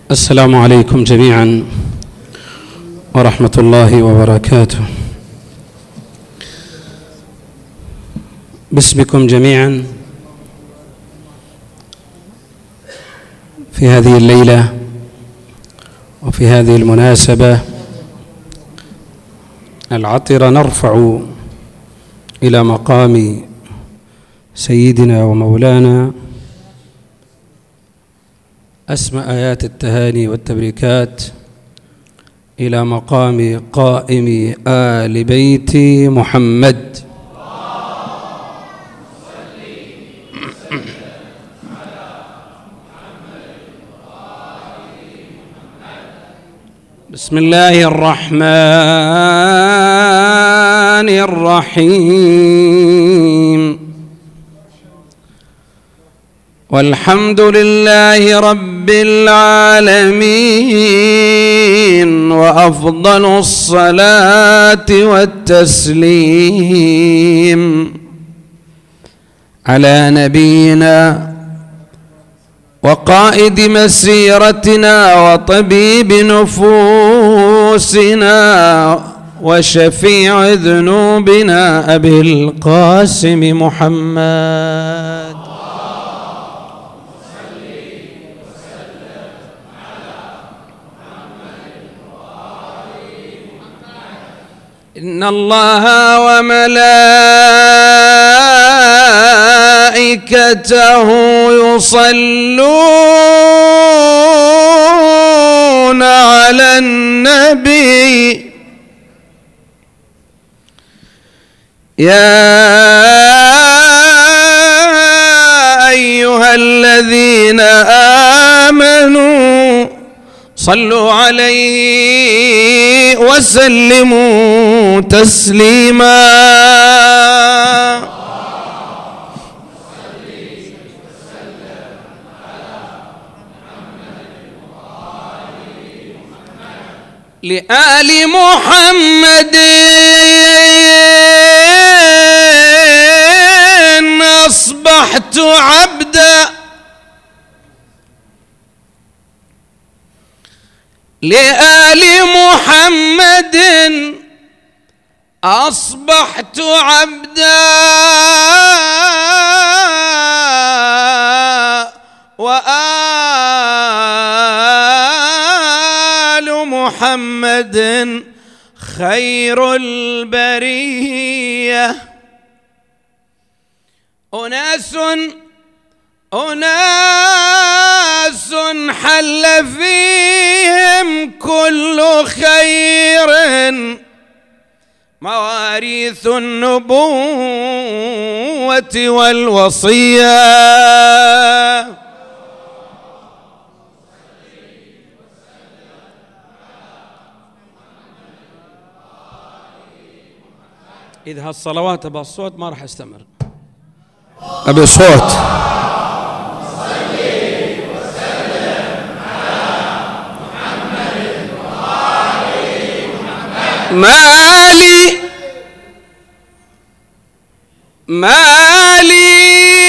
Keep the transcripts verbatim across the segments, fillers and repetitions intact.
السلام عليكم جميعا ورحمة الله وبركاته. باسمكم جميعا في هذه الليلة وفي هذه المناسبة العطرة نرفع إلى مقام سيدنا ومولانا أسمى آيات التهاني والتبريكات إلى مقام قائم آل بيت محمد. بسم الله الرحمن الرحيم. والحمد لله رب العالمين، وأفضل الصلاة والتسليم على نبينا وقائد مسيرتنا وطبيب نفوسنا وشفيع ذنوبنا أبي القاسم محمد. إن الله وملائكته يصلون على النبي يا أيها الذين آمنوا صلوا عليه وسلموا تسليما. لآل محمد أصبحت عبدا، لآل محمد أصبحت عبدا، وآل محمد خير البرية. أناس أناس حل فيهم كل خير، مواريث النبوة والوصية. إذا هالصلوات أبى الصوت ما راح استمر، أبي صوت. مالي مالي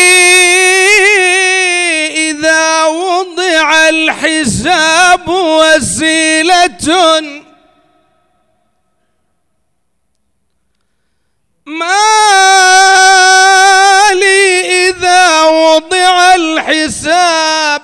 إذا وضع الحساب وسيلة، مالي إذا وضع الحساب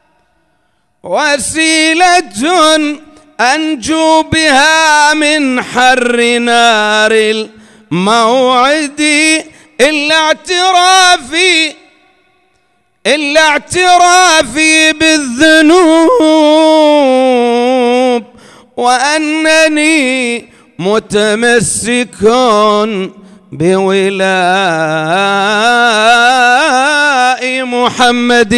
وسيلة أنجو بها من حر نار الموعد، إلا اعترافي إلا اعترافي بالذنوب، وأنني متمسك بولاء محمد.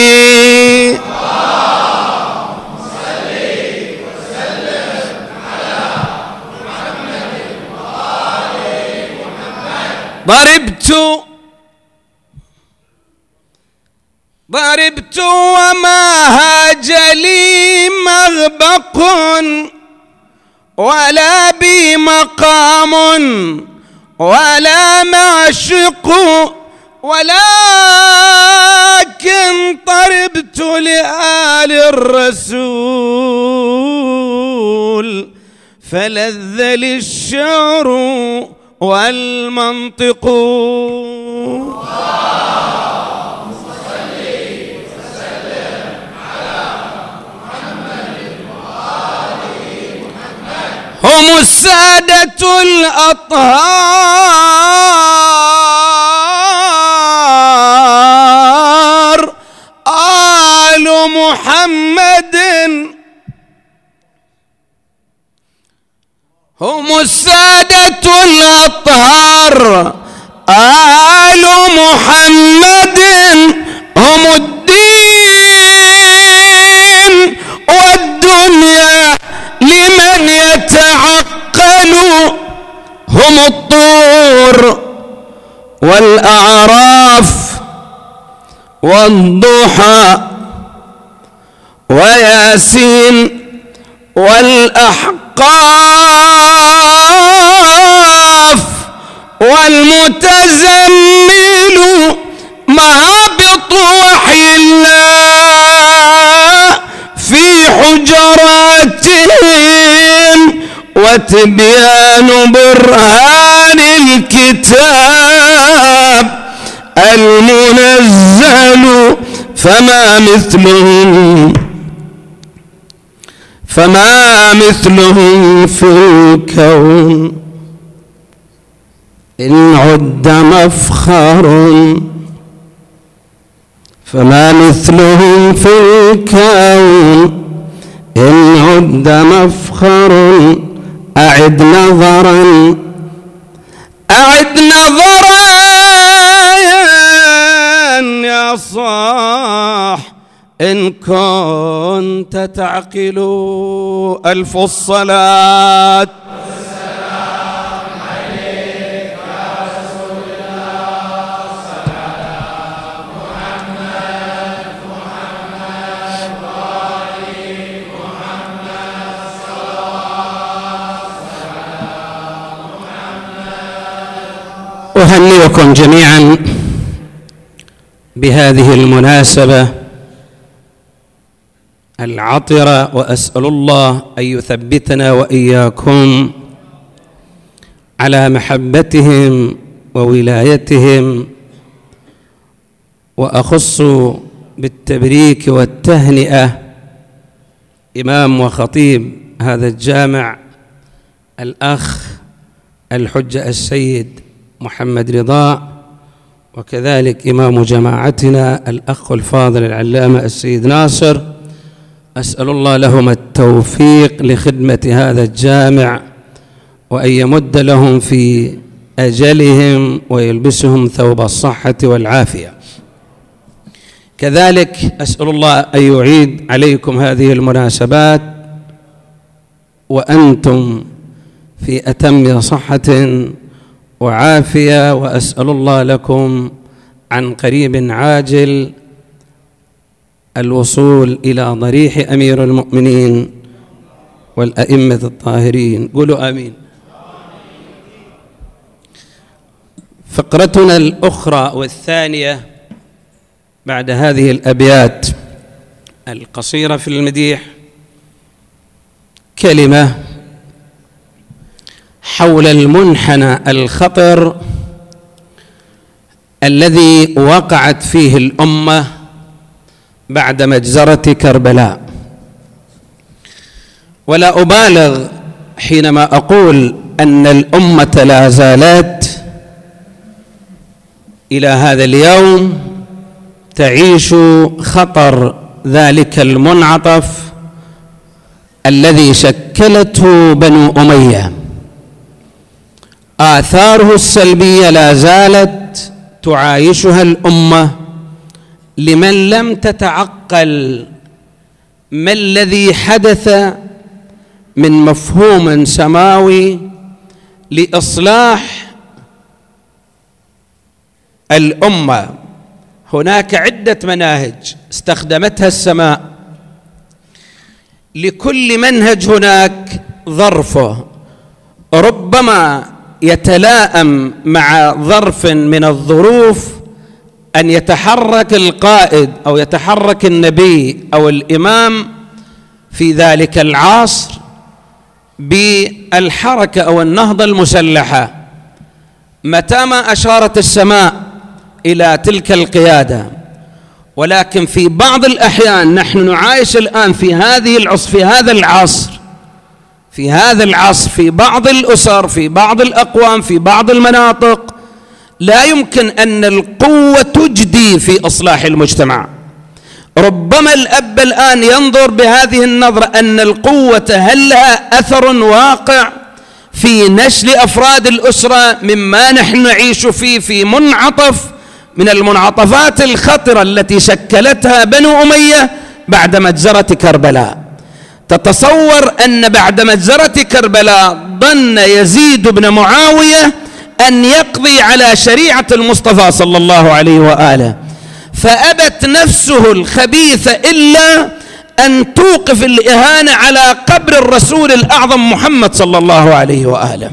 ضربت ضربت وما هاج لي مغبق، ولا بي مقام ولا معشق، ولكن طربت لآل الرسول فلذ للشعر والمنطق. هم السادة الأطهار آل محمد. هم السادة الأطهار آل محمد. هم الدين والدنيا لمن يتعقل. هم الطور والأعراف والضحى وياسين والأحقاف والمتزمل مهبط وحي الله في حجراتهم وتبيان برهان الكتاب المنزل. فما مثلهم فما مثلهم في الكون إن عد مفخر. فما مثلهم في الكون إن عد مفخر. أعد نظرا أعد نظرا يا صاح إن كنت تعقل. ألف الصلاة والسلام عليك يا رسول الله. صل على محمد محمد وآل محمد صلوات على محمد. أهنئكم جميعا بهذه المناسبة العطرة، وأسأل الله أن يثبتنا وإياكم على محبتهم وولايتهم. وأخص بالتبريك والتهنئة إمام وخطيب هذا الجامع الأخ الحجة السيد محمد رضا، وكذلك إمام جماعتنا الأخ الفاضل العلامة السيد ناصر. أسأل الله لهم التوفيق لخدمة هذا الجامع، وأن يمد لهم في أجلهم ويلبسهم ثوب الصحة والعافية. كذلك أسأل الله أن يعيد عليكم هذه المناسبات وأنتم في أتم صحة وعافية. وأسأل الله لكم عن قريب عاجل الوصول إلى ضريح أمير المؤمنين والأئمة الطاهرين. قولوا آمين. فقرتنا الأخرى والثانية بعد هذه الأبيات القصيرة في المديح كلمة حول المنحنى الخطر الذي وقعت فيه الأمة بعد مجزرة كربلاء. ولا أبالغ حينما أقول أن الأمة لا زالت إلى هذا اليوم تعيش خطر ذلك المنعطف الذي شكلته بنو أمية. آثاره السلبية لا زالت تعايشها الأمة لمن لم تتعقل ما الذي حدث من مفهوم سماوي لإصلاح الأمة. هناك عدة مناهج استخدمتها السماء، لكل منهج هناك ظرفه، ربما يتلائم مع ظرف من الظروف أن يتحرك القائد أو يتحرك النبي أو الإمام في ذلك العصر بالحركة أو النهضة المسلحة متى أشارت السماء إلى تلك القيادة. ولكن في بعض الأحيان نحن نعايش الآن في هذه العصر في هذا العصر في هذا العصر في بعض الأسر، في بعض الأقوام، في بعض المناطق لا يمكن أن القوة تجدي في إصلاح المجتمع. ربما الأب الآن ينظر بهذه النظرة أن القوة هل لها أثر واقع في نشل أفراد الأسرة مما نحن نعيش فيه في منعطف من المنعطفات الخطرة التي شكلتها بنو أمية بعد مجزرة كربلاء. تتصور أن بعد مجزرة كربلاء ظن يزيد بن معاوية أن يقضي على شريعة المصطفى صلى الله عليه وآله، فأبت نفسه الخبيثة إلا أن توقف الإهانة على قبر الرسول الأعظم محمد صلى الله عليه وآله.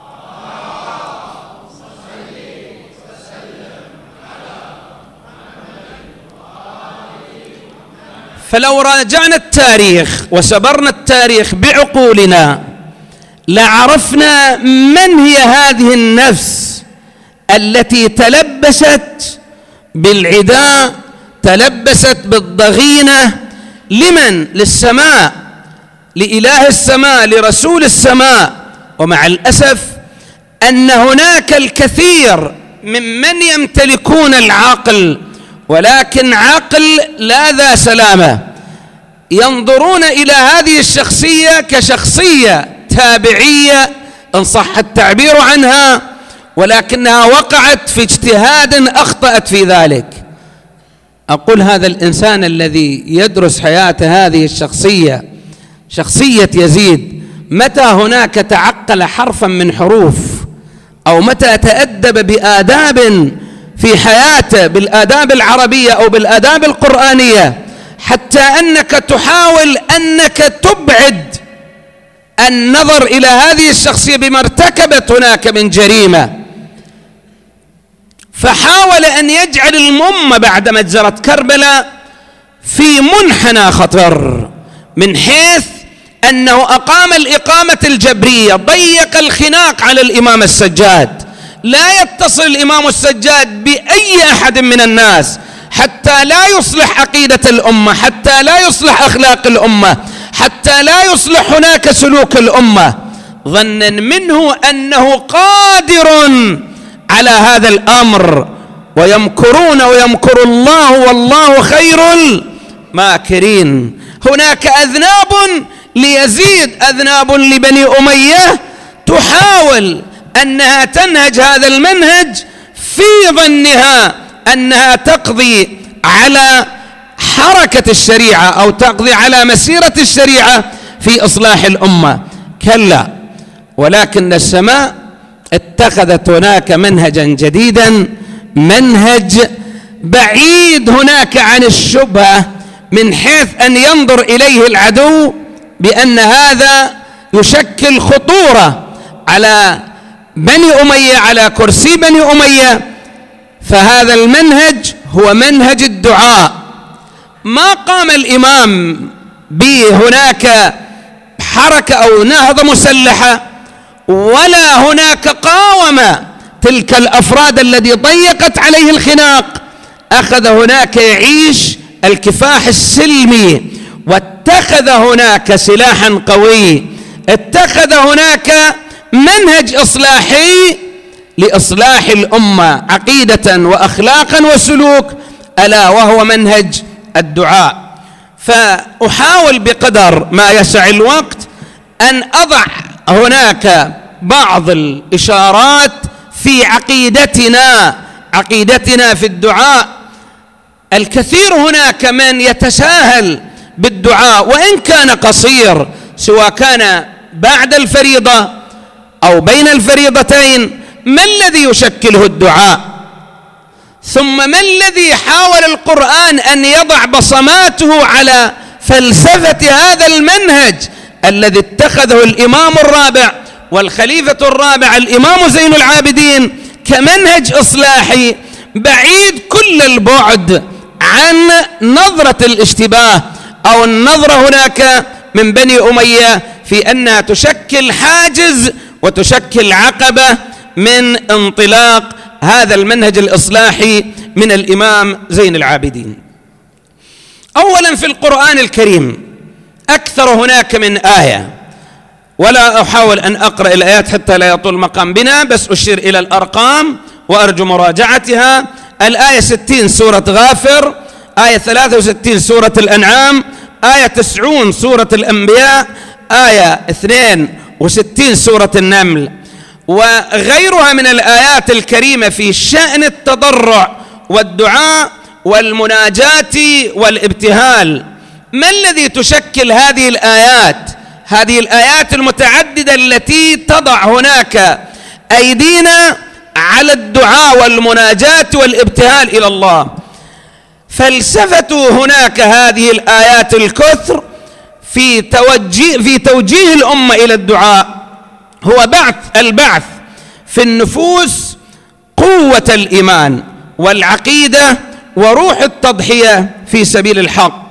فلو راجعنا التاريخ وسبرنا التاريخ بعقولنا لعرفنا من هي هذه النفس التي تلبست بالعداء، تلبست بالضغينة. لمن؟ للسماء، لإله السماء، لرسول السماء. ومع الأسف أن هناك الكثير ممن يمتلكون العقل ولكن عقل لا ذا سلامة، ينظرون إلى هذه الشخصية كشخصية تابعية إن صح التعبير عنها، ولكنها وقعت في اجتهاد أخطأت في ذلك. أقول هذا الإنسان الذي يدرس حياة هذه الشخصية، شخصية يزيد، متى هناك تعقل حرفا من حروف أو متى تأدب بآداب في حياته بالآداب العربية أو بالآداب القرآنية حتى أنك تحاول أنك تبعد النظر إلى هذه الشخصية بما ارتكبت هناك من جريمة. فحاول أن يجعل الأمة بعد مجزرة كربلاء في منحنى خطر، من حيث أنه أقام الإقامة الجبرية، ضيق الخناق على الإمام السجاد، لا يتصل الإمام السجاد بأي أحد من الناس حتى لا يصلح عقيدة الأمة، حتى لا يصلح أخلاق الأمة، حتى لا يصلح هناك سلوك الأمة، ظنا منه أنه قادر على هذا الأمر. ويمكرون ويمكر الله والله خير الماكرين. هناك أذناب ليزيد، أذناب لبني أمية تحاول أنها تنهج هذا المنهج في ظنها أنها تقضي على حركة الشريعة أو تقضي على مسيرة الشريعة في إصلاح الأمة. كلا، ولكن السماء اتخذت هناك منهجا جديدا، منهج بعيد هناك عن الشبهة، من حيث أن ينظر إليه العدو بأن هذا يشكل خطورة على بني أمية، على كرسي بني أمية. فهذا المنهج هو منهج الدعاء. ما قام الإمام بهناك حركة أو نهضة مسلحة، ولا هناك قاوم تلك الأفراد الذي ضيقت عليه الخناق. أخذ هناك يعيش الكفاح السلمي، واتخذ هناك سلاحا قوي، اتخذ هناك منهج إصلاحي لإصلاح الأمة عقيدة وأخلاقا وسلوك، ألا وهو منهج الدعاء. فأحاول بقدر ما يسع الوقت أن أضع هناك بعض الإشارات في عقيدتنا عقيدتنا في الدعاء. الكثير هناك من يتساهل بالدعاء وإن كان قصير، سواء كان بعد الفريضة أو بين الفريضتين. ما الذي يشكله الدعاء؟ ثم ما الذي حاول القرآن أن يضع بصماته على فلسفة هذا المنهج الذي اتخذه الإمام الرابع والخليفة الرابع الإمام زين العابدين كمنهج إصلاحي؟ بعيد كل البعد عن نظرة الاشتباه أو النظرة هناك من بني أمية في أنها تشكل حاجز وتشكل عقبة من انطلاق هذا المنهج الإصلاحي من الإمام زين العابدين. أولا في القرآن الكريم أكثر هناك من آية، ولا أحاول أن أقرأ الآيات حتى لا يطول مقام بنا، بس أشير إلى الأرقام وأرجو مراجعتها. الآية ستين سورة غافر، آية ثلاثة وستين سورة الأنعام، آية تسعون سورة الأنبياء، آية اثنين وستين سورة النمل، وغيرها من الآيات الكريمة في شأن التضرع والدعاء والمناجاة والابتهال. ما الذي تشكل هذه الآيات؟ هذه الآيات المتعددة التي تضع هناك أيدينا على الدعاء والمناجاة والابتهال إلى الله. فلسفة هناك هذه الآيات الكثر في توجيه, في توجيه الأمة إلى الدعاء هو بعث البعث في النفوس قوة الإيمان والعقيدة وروح التضحية في سبيل الحق.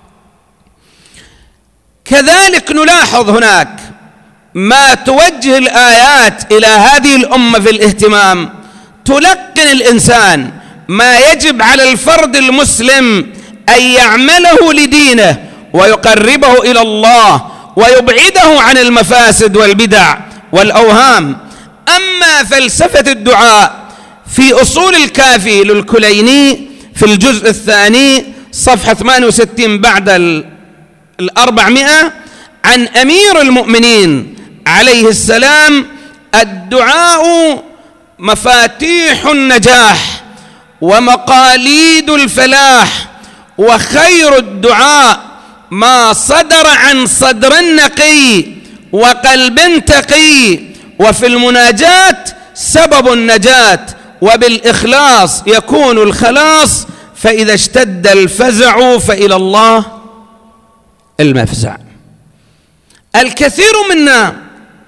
كذلك نلاحظ هناك ما توجه الآيات إلى هذه الأمة في الاهتمام، تلقن الإنسان ما يجب على الفرد المسلم أن يعمله لدينه ويقربه إلى الله ويبعده عن المفاسد والبدع والأوهام. أما فلسفة الدعاء في أصول الكافي للكليني في الجزء الثاني صفحة ثمانية وستين بعد الأربعمائة عن أمير المؤمنين عليه السلام: الدعاء مفاتيح النجاح ومقاليد الفلاح، وخير الدعاء ما صدر عن صدر نقي وقلب تقي، وفي المناجاة سبب النجاة، وبالإخلاص يكون الخلاص، فإذا اشتد الفزع فإلى الله المفزع. الكثير منا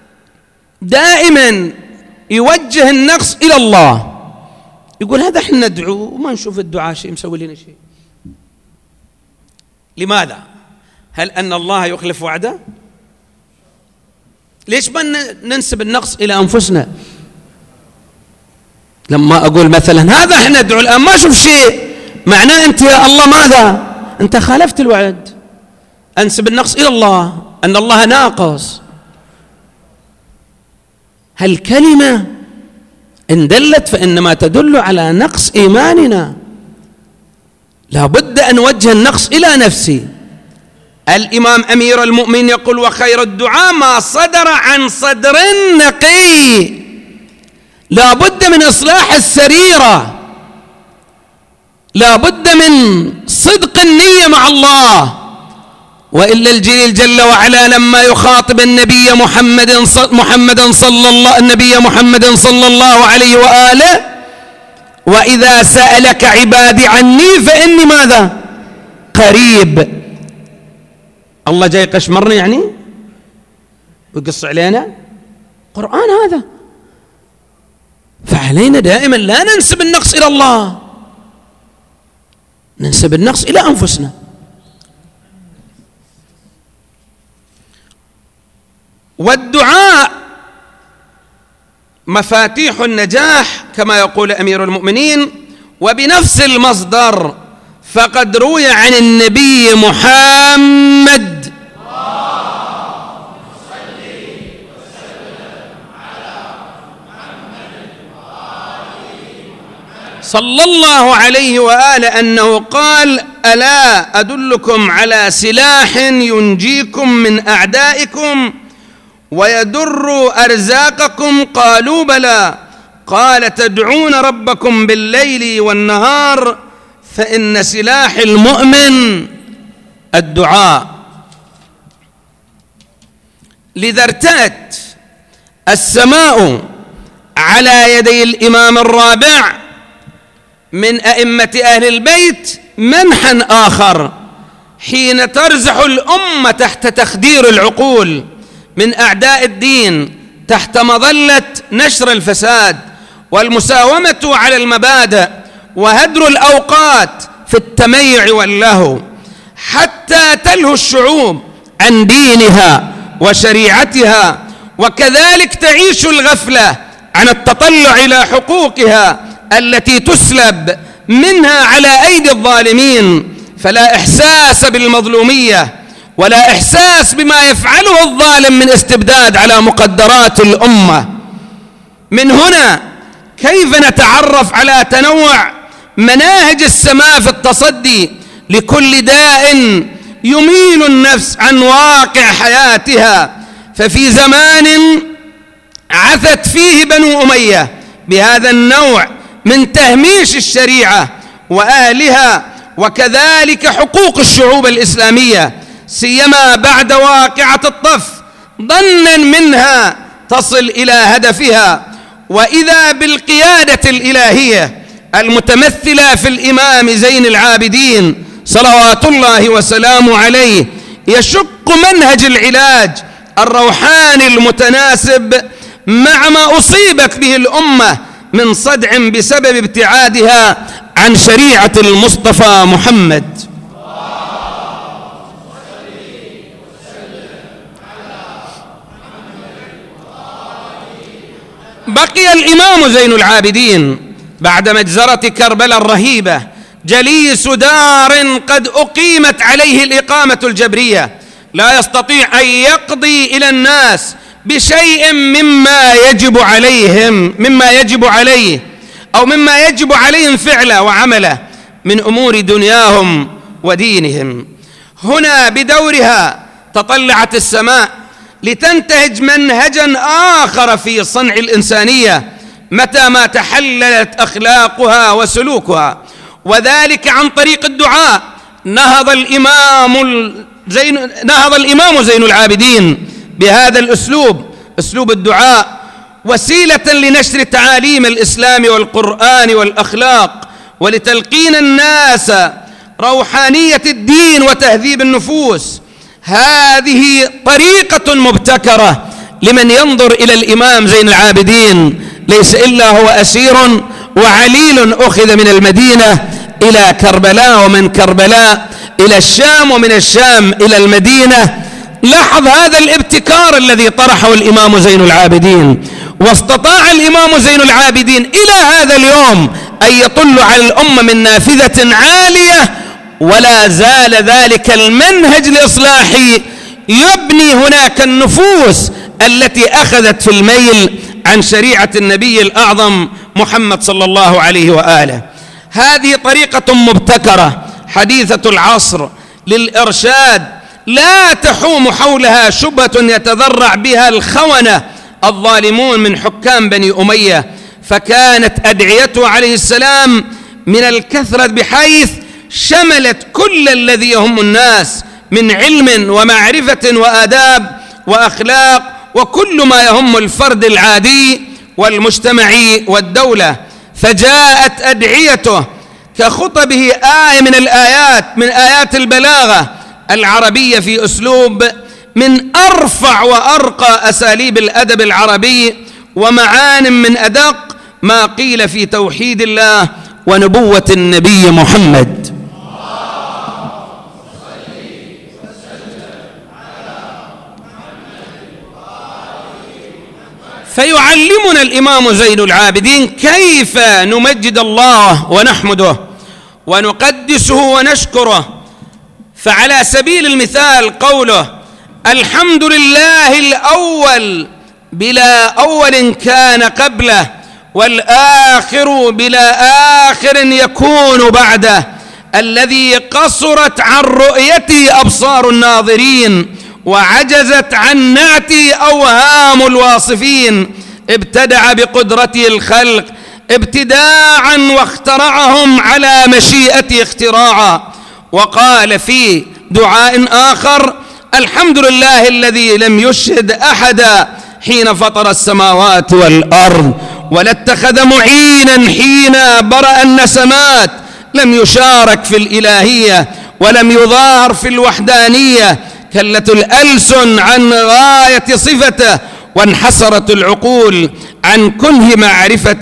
دائما يوجه النقص إلى الله، يقول هذا احنا ندعو وما نشوف الدعاء شيء مسوي لنا شيء. لماذا؟ هل أن الله يخلف وعده؟ ليش ما ننسب النقص إلى أنفسنا؟ لما أقول مثلا هذا احنا ندعو الآن ما أشوف شيء، معناه أنت يا الله ماذا؟ أنت خالفت الوعد. أنسب النقص إلى الله، أن الله ناقص. هالكلمة إن دلت فإنما تدل على نقص إيماننا. لا بد أن نوجه النقص إلى نفسي. الإمام أمير المؤمنين يقول: وخير الدعاء ما صدر عن صدر نقي. لا بد من إصلاح السريرة، لا بد من صدق النية مع الله. وإلا الجليل جل وعلا لما يخاطب النبي محمد محمدا صلى الله النبي محمد صلى الله عليه وآله: وإذا سألك عبادي عني فإني ماذا؟ قريب. الله جاي قشمرني يعني ويقص علينا؟ قرآن هذا. فعلينا دائما لا ننسب النقص إلى الله، ننسب النقص إلى أنفسنا. والدعاء مفاتيح النجاح كما يقول أمير المؤمنين. وبنفس المصدر فقد روي عن النبي محمد صلى الله عليه وآله أنه قال: ألا أدلكم على سلاح ينجيكم من أعدائكم ويدر أرزاقكم؟ قالوا: بلى. قال: تدعون ربكم بالليل والنهار فإن سلاح المؤمن الدعاء. لذا ارتأت السماء على يدي الإمام الرابع من أئمة أهل البيت منحا آخر حين ترزح الأمة تحت تخدير العقول من أعداء الدين تحت مظلة نشر الفساد والمساومة على المبادئ وهدر الأوقات في التميع واللهو، حتى تلهو الشعوب عن دينها وشريعتها، وكذلك تعيش الغفلة عن التطلع إلى حقوقها التي تسلب منها على أيدي الظالمين، فلا إحساس بالمظلومية ولا إحساس بما يفعله الظالم من استبداد على مقدرات الأمة. من هنا كيف نتعرف على تنوع مناهج السماء في التصدي لكل داء يميل النفس عن واقع حياتها؟ ففي زمان عثت فيه بنو أمية بهذا النوع من تهميش الشريعة وأهلها، وكذلك حقوق الشعوب الإسلامية، سيما بعد واقعة الطف، ظنا منها تصل إلى هدفها، وإذا بالقيادة الإلهية المتمثلة في الإمام زين العابدين صلوات الله وسلامه عليه يشق منهج العلاج الروحاني المتناسب مع ما أصيبت به الأمة من صدع بسبب ابتعادها عن شريعة المصطفى محمد. بقي الإمام زين العابدين بعد مجزرة كربلاء الرهيبة جليس دار قد أقيمت عليه الإقامة الجبرية، لا يستطيع أن يقضي إلى الناس بشيء مما يجب عليهم مما يجب عليه أو مما يجب عليهم فعله وعمله من أمور دنياهم ودينهم. هنا بدورها تطلعت السماء لتنتهج منهجا آخر في صنع الإنسانية متى ما تحللت أخلاقها وسلوكها، وذلك عن طريق الدعاء. نهض الإمام زين نهض الإمام زين العابدين بهذا الأسلوب، أسلوب الدعاء، وسيلة لنشر تعاليم الإسلام والقرآن والأخلاق، ولتلقين الناس روحانية الدين وتهذيب النفوس. هذه طريقة مبتكرة لمن ينظر إلى الإمام زين العابدين، ليس إلا هو أسير وعليل أخذ من المدينة إلى كربلاء، ومن كربلاء إلى الشام، ومن الشام إلى المدينة. لاحظ هذا الابتكار الذي طرحه الإمام زين العابدين، واستطاع الإمام زين العابدين إلى هذا اليوم أن يطل على الأمة من نافذة عالية، ولا زال ذلك المنهج الإصلاحي يبني هناك النفوس التي أخذت في الميل عن شريعة النبي الأعظم محمد صلى الله عليه وآله. هذه طريقة مبتكرة حديثة العصر للإرشاد، لا تحوم حولها شبهة يتذرع بها الخونة الظالمون من حكام بني أمية، فكانت أدعيته عليه السلام من الكثرة بحيث شملت كل الذي يهم الناس من علم ومعرفة وآداب وأخلاق، وكل ما يهم الفرد العادي والمجتمعي والدولة. فجاءت أدعيته كخطبه آية من الآيات من آيات البلاغة العربية في أسلوب من أرفع وأرقى أساليب الأدب العربي، ومعان من أدق ما قيل في توحيد الله ونبوة النبي محمد. فيعلمنا الإمام زين العابدين كيف نمجد الله ونحمده ونقدسه ونشكره. فعلى سبيل المثال قوله: الحمد لله الأول بلا أول كان قبله، والآخر بلا آخر يكون بعده، الذي قصرت عن رؤيته أبصار الناظرين وعجزت عن نعته أوهام الواصفين، ابتدع بقدرته الخلق ابتداعا واخترعهم على مشيئته اختراعا. وقال في دعاء آخر: الحمد لله الذي لم يشهد أحدا حين فطر السماوات والأرض، ولا اتخذ معينا حين برأ النسمات، لم يشارك في الإلهية ولم يظاهر في الوحدانية، كلت الألسن عن غاية صفته، وانحسرت العقول عن كنه معرفته،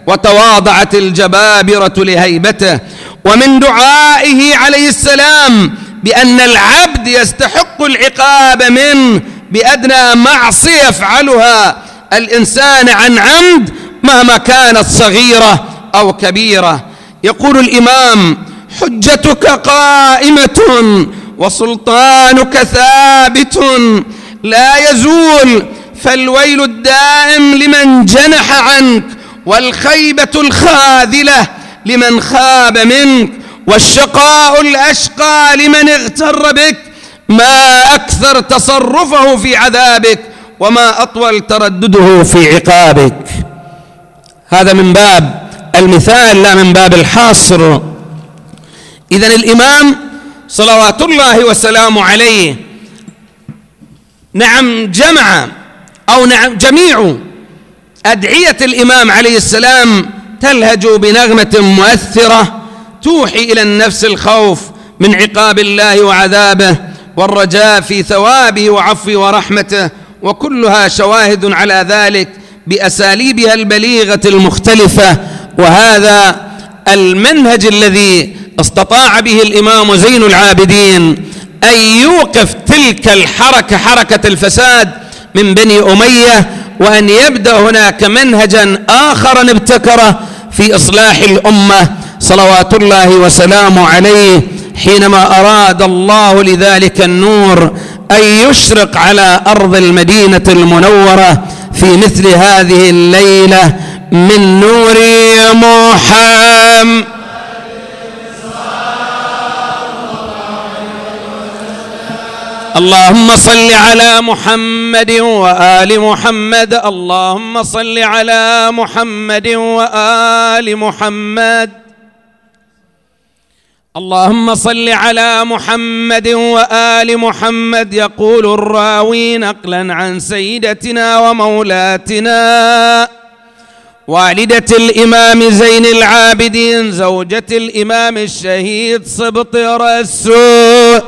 وتواضعت الجبابرة لهيبته. ومن دعائه عليه السلام بأن العبد يستحق العقاب منه بأدنى معصية يفعلها الإنسان عن عمد مهما كانت صغيرة أو كبيرة. يقول الإمام: حجتك قائمة وسلطانك ثابت لا يزول، فالويل الدائم لمن جنح عنك، والخيبة الخاذلة لمن خاب منك، والشقاء الأشقى لمن اغتر بك. ما أكثر تصرفه في عذابك، وما أطول تردده في عقابك. هذا من باب المثال لا من باب الحصر. إذن الإمام صلوات الله وسلامه عليه نعم جمع أو نعم جميع أدعية الإمام عليه السلام تلهج بنغمة مؤثرة توحي إلى النفس الخوف من عقاب الله وعذابه، والرجاء في ثوابه وعفوه ورحمته، وكلها شواهد على ذلك بأساليبها البليغة المختلفة. وهذا المنهج الذي استطاع به الإمام زين العابدين أن يوقف تلك الحركة، حركة الفساد من بني أمية، وأن يبدأ هناك منهجا آخر ابتكره في إصلاح الأمة صلوات الله وسلامه عليه، حينما أراد الله لذلك النور أن يشرق على أرض المدينة المنورة في مثل هذه الليلة من نور محمد. اللهم صل على محمد وآل محمد. اللهم صل على محمد وآل محمد. اللهم صل على محمد وآل محمد. يقول الراوي نقلا عن سيدتنا ومولاتنا والدة الإمام زين العابدين زوجة الإمام الشهيد سبط رسول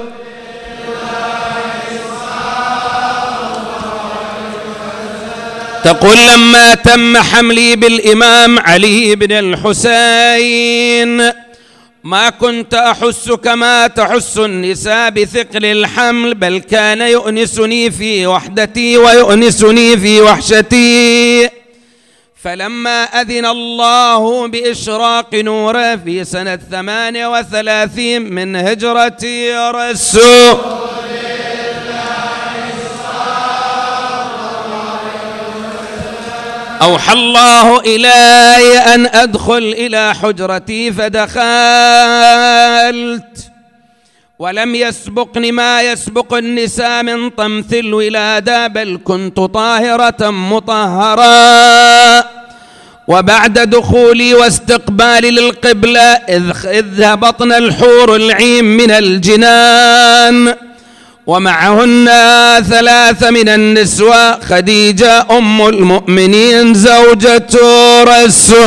تقول: لما تم حملي بالإمام علي بن الحسين ما كنت أحس كما تحس النساء بثقل الحمل، بل كان يؤنسني في وحدتي ويؤنسني في وحشتي. فلما أذن الله بإشراق نوره في سنة ثمانية وثلاثين من هجرة رسول أوحى الله إلي أن أدخل إلى حجرتي، فدخلت ولم يسبقني ما يسبق النساء من طمث الولادة، بل كنت طاهرة مطهرة. وبعد دخولي واستقبالي للقبلة إذ هبطن الحور العين من الجنان، ومعهن ثلاثة من النسوة: خديجة أم المؤمنين زوجة رسول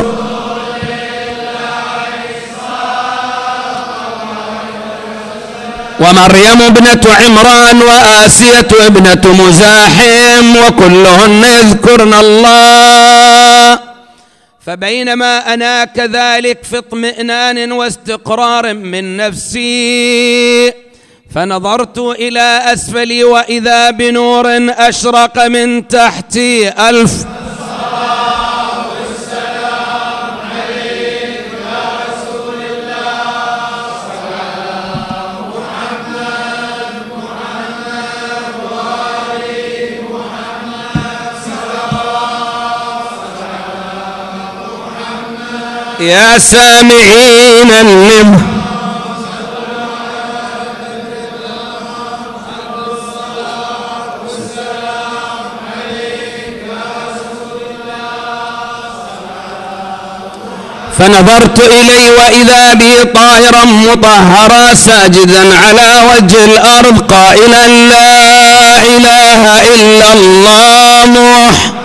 ومريم ابنة عمران وآسية ابنة مزاحم، وكلهن يذكرن الله. فبينما أنا كذلك في اطمئنان واستقرار من نفسي، فنظرت إلى أسفلي وإذا بنور أشرق من تحتي. ألف يا سامعين اللم فنظرت إليه وإذا بي طاهرا مطهرا ساجدا على وجه الأرض قائلا: لا إله إلا الله محمد.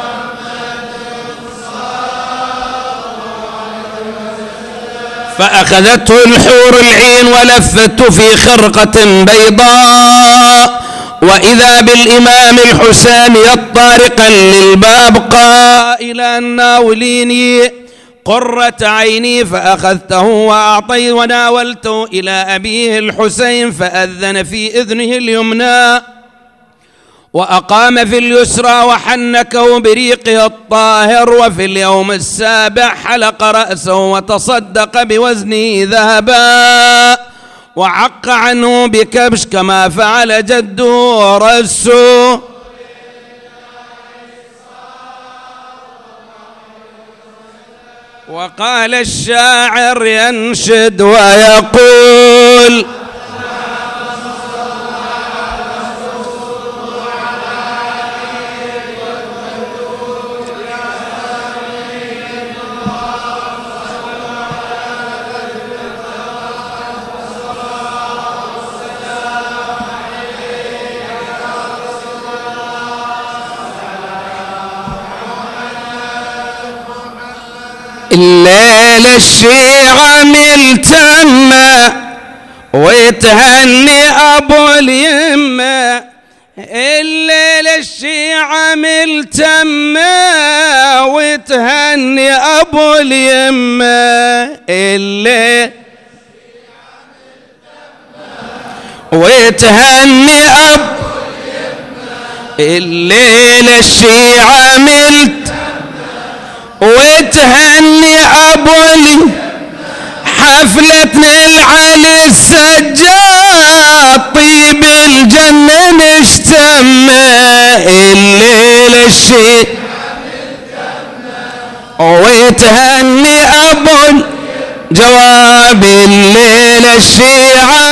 فأخذته الحور العين ولفته في خرقة بيضاء، وإذا بالإمام الحسين طارقا للباب قائلا: ناوليني. قرة عيني فأخذته وأعطيت وناولته إلى أبيه الحسين فأذن في إذنه اليمنى وأقام في اليسرى وحنكه بريقه الطاهر، وفي اليوم السابع حلق رأسه وتصدق بوزنه ذهبا وعق عنه بكبش كما فعل جده رسه. وقال الشاعر ينشد ويقول الليل الشيعة ملتمة ويتهني أبو اليمة، الليل الشيعة ملتمة ويتهني أبو اليمة، الليل ويتهني أبو الليل الشيعة ملتمة وتهني أبو لي حفلتنا العلي السجاد طيب الجنة نشتمه، الليل الشيء وتهني أبو جواب الليل الشيعة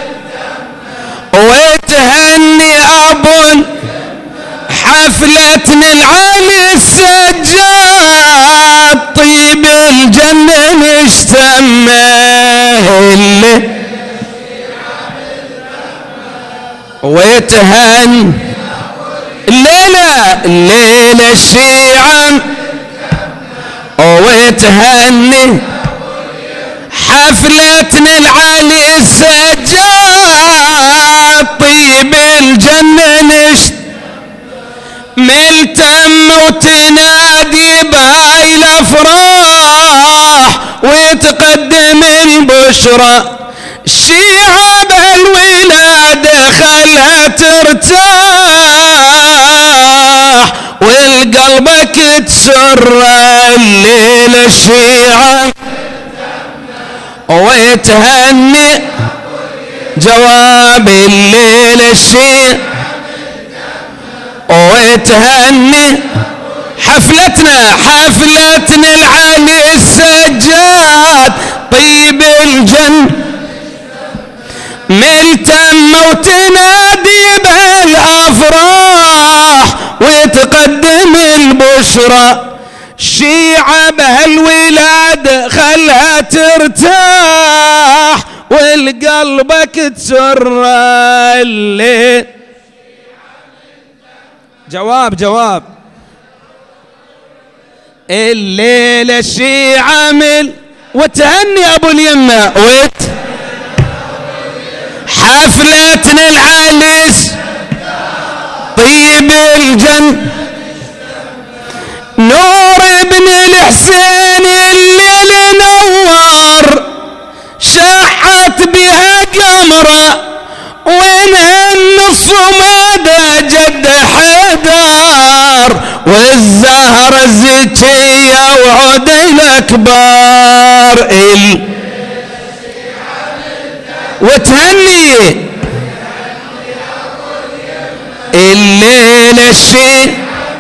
وتهني أبو حفلتنا العلي السجاد طيب الجنة نشتمه، ويتهن الليلة الليلة الشيعة ويتهني حفلتنا العلي السجاد طيب الجنة نشتمه، ملتم وتنادي بهاي الافراح ويتقدم البشرى، الشيعة بالولادة خلها ترتاح والقلبك تسر، الليل الشيعة ويتهني جواب الليل الشيعة ويتهني حفلتنا حفلتنا العلي السجاد طيب الجنة ملتم وتنادي بالافراح ويتقدم البشرى، الشيعة بهالولاد خلها ترتاح والقلبك تسر، الليل جواب جواب الليل الشيعة مل وتهني أبو اليمة وت حفلتنا العليس طيب الجن نور ابن الحسين الليل نور شحت بها قمره وينها الصمد جد حدار والزهر الزكية وعود الأكبار ال... وتهني الليل الشي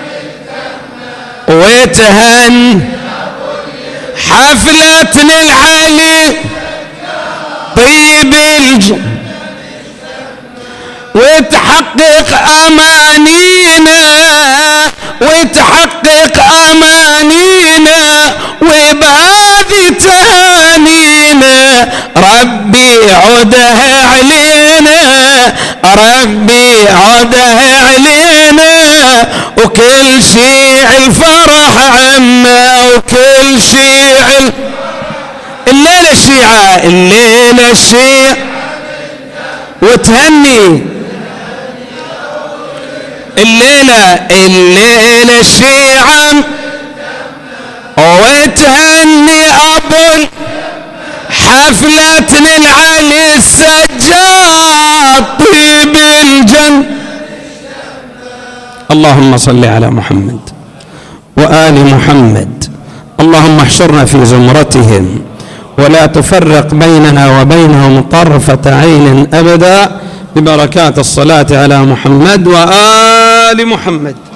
وتهن حفلتنا العلي طيب الج وتحقق أمانينا وتحقق أمانينا وبهذه تهانينا ربي عودها علينا ربي عودها علينا وكل شيء الفرح عما وكل شيء الليلة الشيعة الليلة الشيعة وتهني الليلة الليلة الشيعة وتهني اني ابو حفلة العلي السجاد طيب الجنة. اللهم صل على محمد وآل محمد. اللهم احشرنا في زمرتهم ولا تفرق بيننا وبينهم طرفة عين أبدا، ببركات الصلاة على محمد وآل محمد.